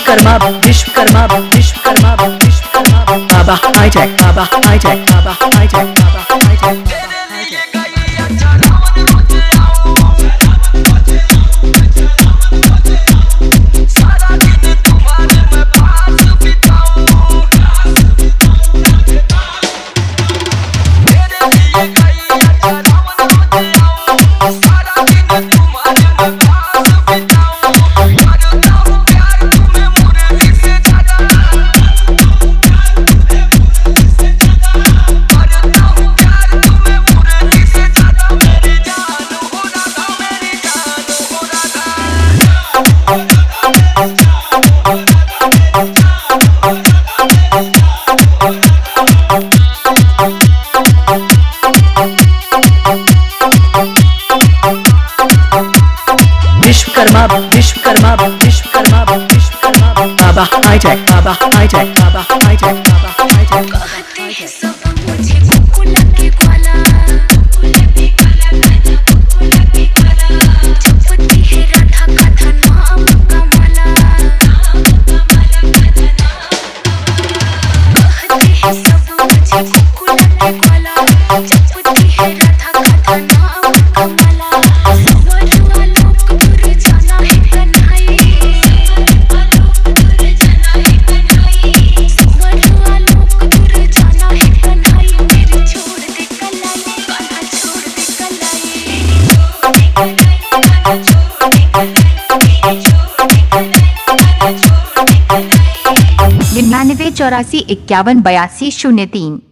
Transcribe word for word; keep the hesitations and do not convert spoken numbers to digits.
विश्वकर्मा विश्वकर्मा विश्वकर्मा विश्वकर्मा बाबा हाईटेक बाबा हाईटेक बाबा हाईटेक बाबा हाईटेक विश्वकर्मा विश्वकर्मा विश्वकर्मा विश्वकर्मा बाबा हाईटेक बाबा हाईटेक बाबा हाईटेक बाबा हाईटेक कहते हैं सब मुझे कुकु लगे ग्वाला, कुकु लगे काला काला, कुकु लगे काला। छपती है राधा कथा नाम कमला, नाम कमला कथा नाम। कहते हैं सब मुझे कुकु लगे ग्वाला, छपती है राधा कथा नाम कमला। सवरुआ लोक दूर जाना है कन्हई, सवरुआ लोक दूर जाना है कन्हई। सवरुआ लोक दूर जाना है कन्हई। मेरे छोड़ दे कलाई, कान्हा छोड़ दे कलाई, छोड़ दे कलाई, कान्हा छोड़ दे कलाई, छोड़ दे कलाई, कान्हा छोड़ दे कलाई। निन्यानवे चौरासी इक्यावन बयासी शून्य तीन।